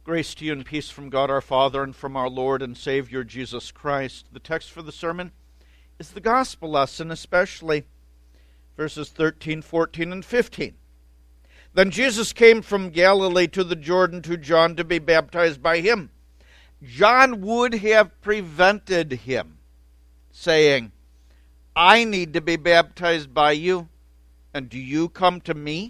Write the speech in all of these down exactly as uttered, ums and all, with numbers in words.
Grace to you and peace from God our Father and from our Lord and Savior Jesus Christ. The text for the sermon is the gospel lesson, especially verses thirteen, fourteen, and fifteen. Then Jesus came from Galilee to the Jordan to John to be baptized by him. John would have prevented him, saying, I need to be baptized by you, and do you come to me?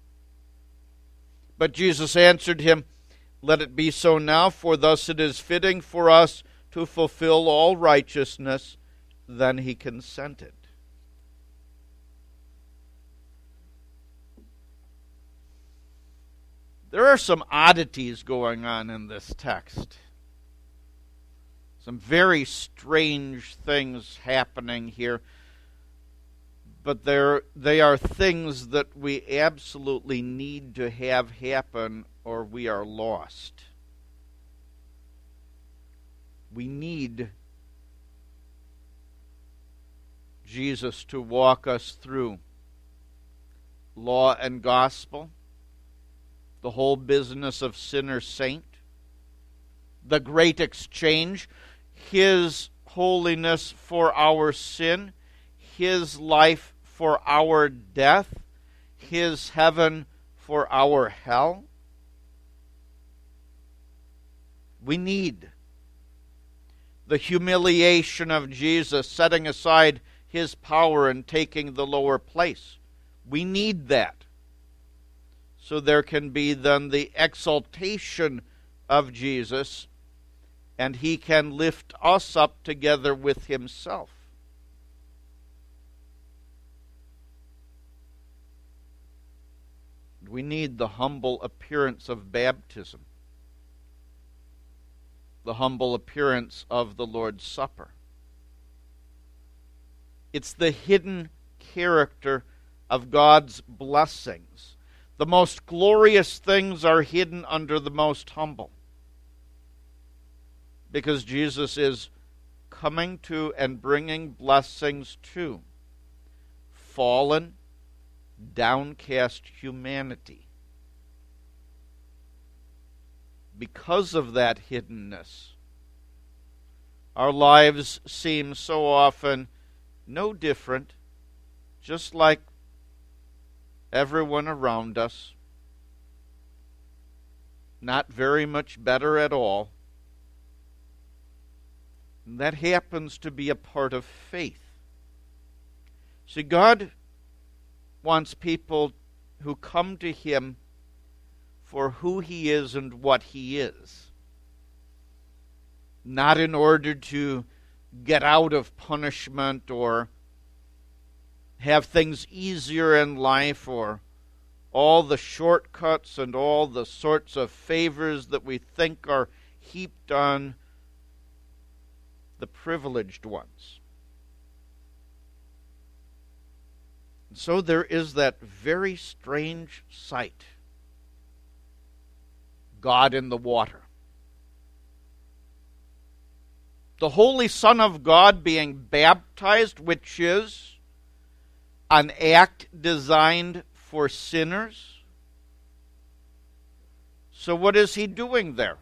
But Jesus answered him, Let it be so now, for thus it is fitting for us to fulfill all righteousness. Then he consented. There are some oddities going on in this text. Some very strange things happening here. But they're, they are things that we absolutely need to have happen, or we are lost. We need Jesus to walk us through law and gospel, the whole business of sinner-saint, the great exchange, His holiness for our sin, His life for our death, His heaven for our hell. We need the humiliation of Jesus, setting aside His power and taking the lower place. We need that. So there can be then the exaltation of Jesus, and He can lift us up together with Himself. We need the humble appearance of baptism, the humble appearance of the Lord's Supper. It's the hidden character of God's blessings. The most glorious things are hidden under the most humble, because Jesus is coming to and bringing blessings to fallen, downcast humanity. Because of that hiddenness, our lives seem so often no different, just like everyone around us, not very much better at all. And that happens to be a part of faith. See, God wants people who come to Him for who He is and what He is, not in order to get out of punishment or have things easier in life or all the shortcuts and all the sorts of favors that we think are heaped on the privileged ones. And so there is that very strange sight. God in the water. The Holy Son of God being baptized, which is an act designed for sinners. So what is He doing there?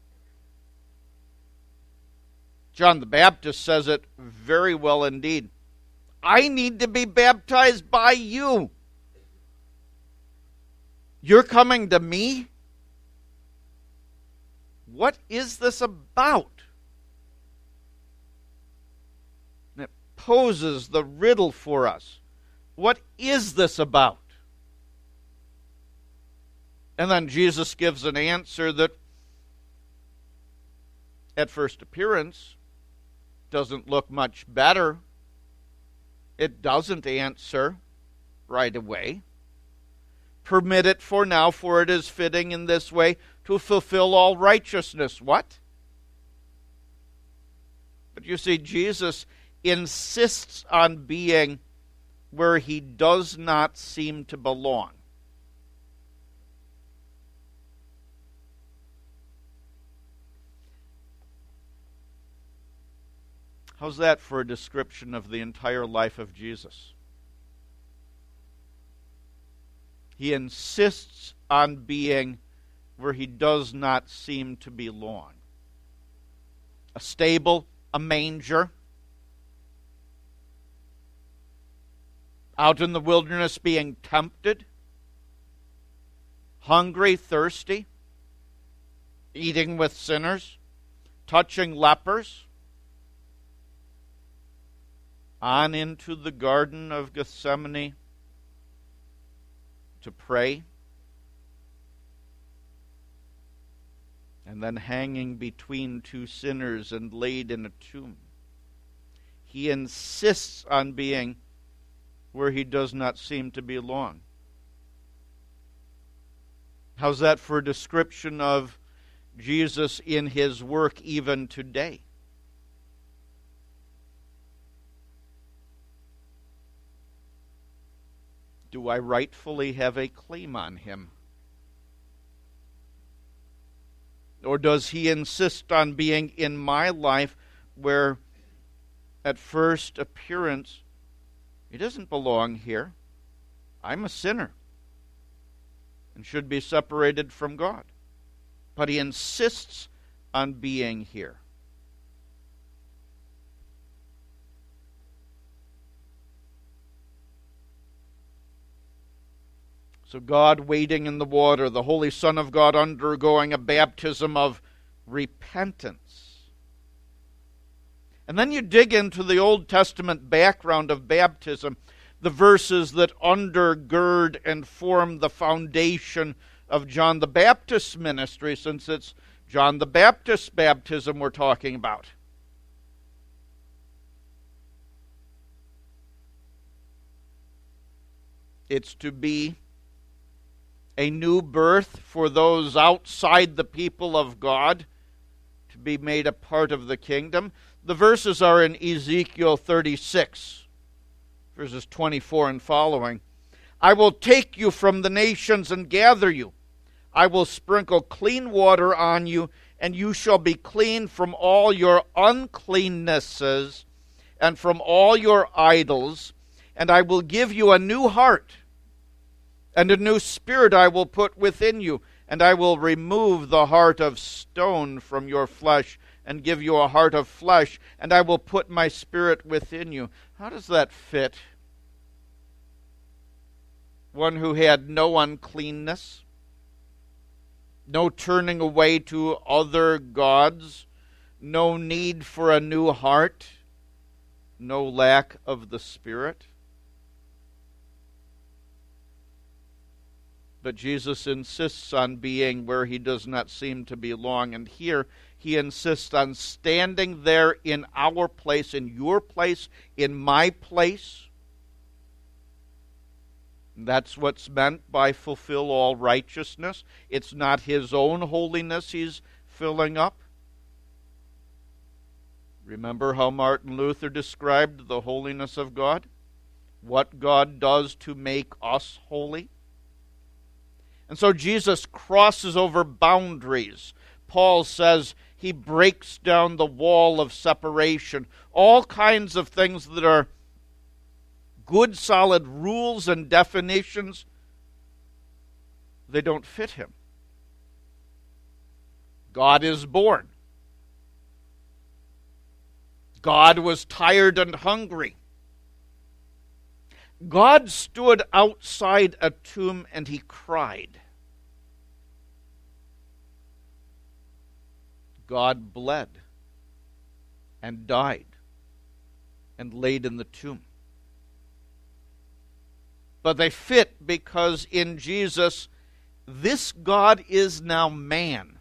John the Baptist says it very well indeed. I need to be baptized by you. You're coming to me? What is this about? And it poses the riddle for us. What is this about? And then Jesus gives an answer that at first appearance doesn't look much better. It doesn't answer right away. Permit it for now, for it is fitting in this way to fulfill all righteousness. What? But you see, Jesus insists on being where He does not seem to belong. How's that for a description of the entire life of Jesus? He insists on being where he does not seem to belong. A stable, a manger, out in the wilderness being tempted, hungry, thirsty, eating with sinners, touching lepers, on into the Garden of Gethsemane to pray, and then hanging between two sinners and laid in a tomb. He insists on being where he does not seem to belong. How's that for a description of Jesus in his work even today? Do I rightfully have a claim on him? Or does he insist on being in my life where at first appearance he doesn't belong here? I'm a sinner and should be separated from God. But he insists on being here. So God wading in the water, the Holy Son of God undergoing a baptism of repentance. And then you dig into the Old Testament background of baptism, the verses that undergird and form the foundation of John the Baptist's ministry, since it's John the Baptist's baptism we're talking about. It's to be a new birth for those outside the people of God, to be made a part of the kingdom. The verses are in Ezekiel thirty-six, verses twenty-four and following. I will take you from the nations and gather you. I will sprinkle clean water on you, and you shall be clean from all your uncleannesses and from all your idols, and I will give you a new heart, and a new spirit I will put within you, and I will remove the heart of stone from your flesh and give you a heart of flesh, and I will put my spirit within you. How does that fit? One who had no uncleanness, no turning away to other gods, no need for a new heart, no lack of the Spirit. But Jesus insists on being where he does not seem to belong. And here he insists on standing there in our place, in your place, in my place. And that's what's meant by fulfill all righteousness. It's not his own holiness he's filling up. Remember how Martin Luther described the holiness of God? What God does to make us holy? And so Jesus crosses over boundaries. Paul says he breaks down the wall of separation. All kinds of things that are good, solid rules and definitions, they don't fit him. God is born. God was tired and hungry. God stood outside a tomb and he cried. God bled and died and laid in the tomb. But they fit because in Jesus, this God is now man.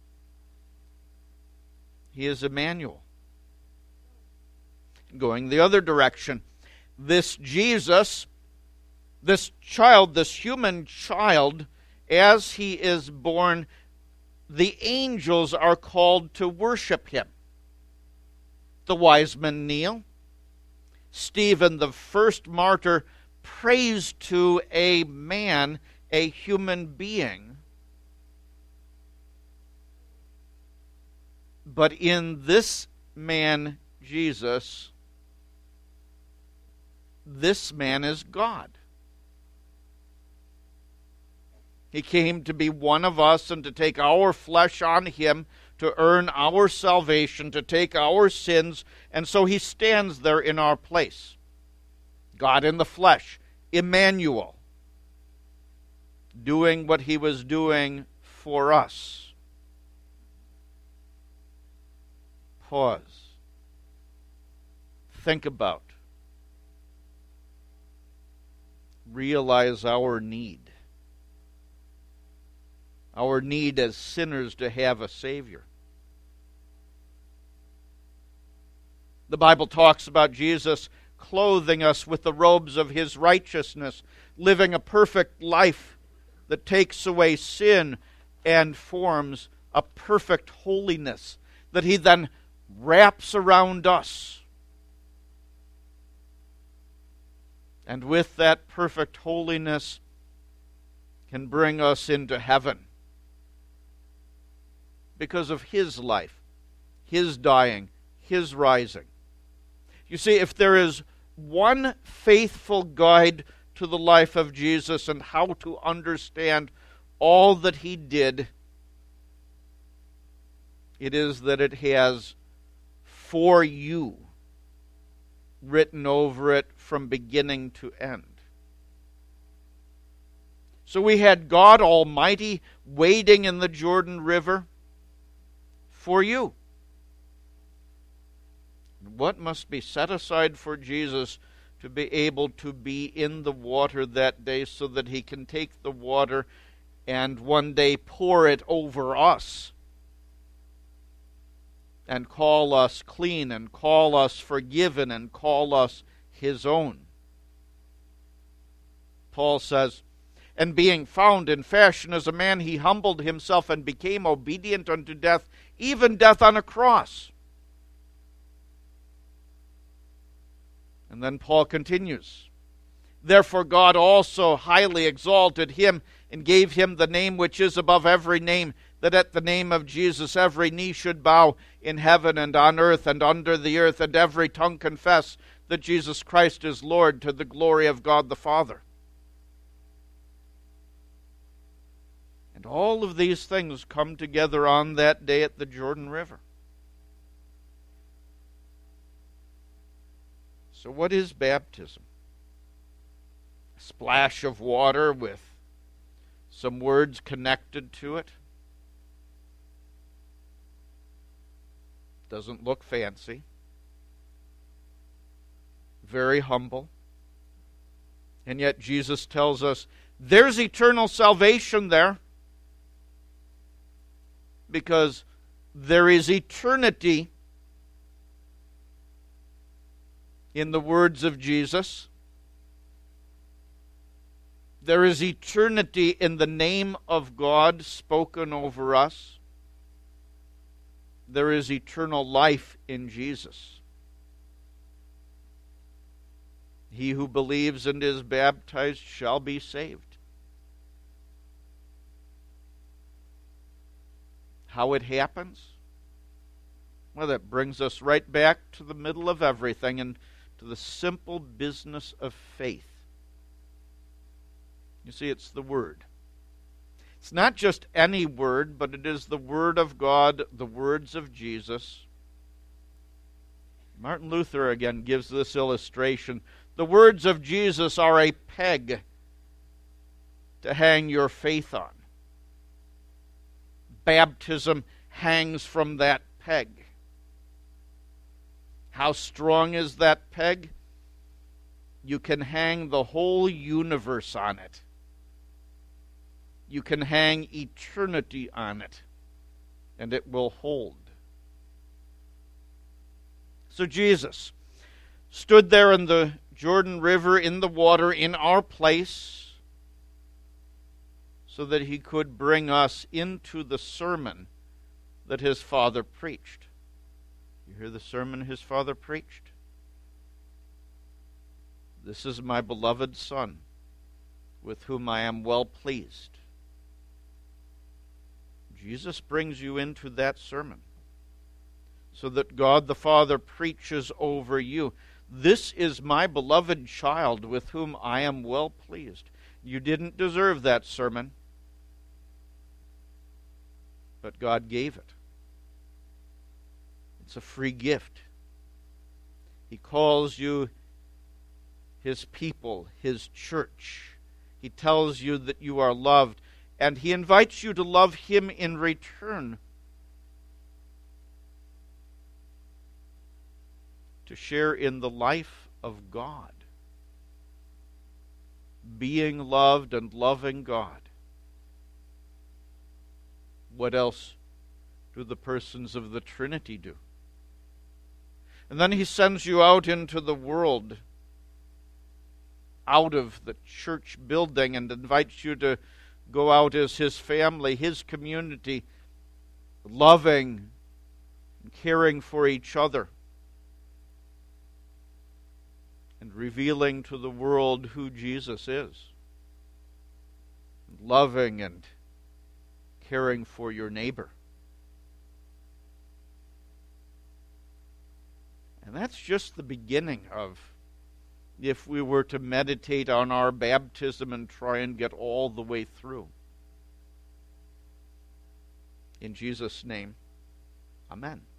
He is Emmanuel. Going the other direction, this Jesus, this child, this human child, as he is born, the angels are called to worship him. The wise men kneel. Stephen, the first martyr, prays to a man, a human being. But in this man, Jesus, this man is God. He came to be one of us and to take our flesh on him, to earn our salvation, to take our sins, and so he stands there in our place. God in the flesh, Emmanuel, doing what he was doing for us. Pause. Think about. Realize our need. Our need as sinners to have a Savior. The Bible talks about Jesus clothing us with the robes of his righteousness, living a perfect life that takes away sin and forms a perfect holiness that he then wraps around us. And with that perfect holiness can bring us into heaven because of his life, his dying, his rising. You see, if there is one faithful guide to the life of Jesus and how to understand all that he did, it is that it has "for you" written over it from beginning to end. So we had God Almighty wading in the Jordan River for you. What must be set aside for Jesus to be able to be in the water that day so that he can take the water and one day pour it over us and call us clean and call us forgiven and call us his own? Paul says, "And being found in fashion as a man, he humbled himself and became obedient unto death, even death on a cross." And then Paul continues, "Therefore God also highly exalted him and gave him the name which is above every name, that at the name of Jesus every knee should bow in heaven and on earth and under the earth, and every tongue confess that Jesus Christ is Lord, to the glory of God the Father." And all of these things come together on that day at the Jordan River. So what is baptism? A splash of water with some words connected to it. Doesn't look fancy. Very humble. And yet Jesus tells us there's eternal salvation there, because there is eternity in the words of Jesus. There is eternity in the name of God spoken over us. There is eternal life in Jesus. He who believes and is baptized shall be saved. How it happens? Well, that brings us right back to the middle of everything and to the simple business of faith. You see, it's the Word. It's not just any word, but it is the Word of God, the words of Jesus. Martin Luther again gives this illustration. The words of Jesus are a peg to hang your faith on. Baptism hangs from that peg. How strong is that peg? You can hang the whole universe on it. You can hang eternity on it, and it will hold. So Jesus stood there in the Jordan River, in the water, in our place, so that he could bring us into the sermon that his Father preached. You hear the sermon his Father preached? "This is my beloved Son, with whom I am well pleased." Jesus brings you into that sermon so that God the Father preaches over you. "This is my beloved child, with whom I am well pleased." You didn't deserve that sermon. but God gave it. It's a free gift. He calls you His people, His church. He tells you that you are loved, and He invites you to love Him in return. To share in the life of God. Being loved and loving God. What else do the persons of the Trinity do? And then He sends you out into the world, out of the church building, and invites you to go out as His family, His community, loving and caring for each other, and revealing to the world who Jesus is, loving and caring for your neighbor. And that's just the beginning of, if we were to meditate on our baptism and try and get all the way through. In Jesus' name, amen.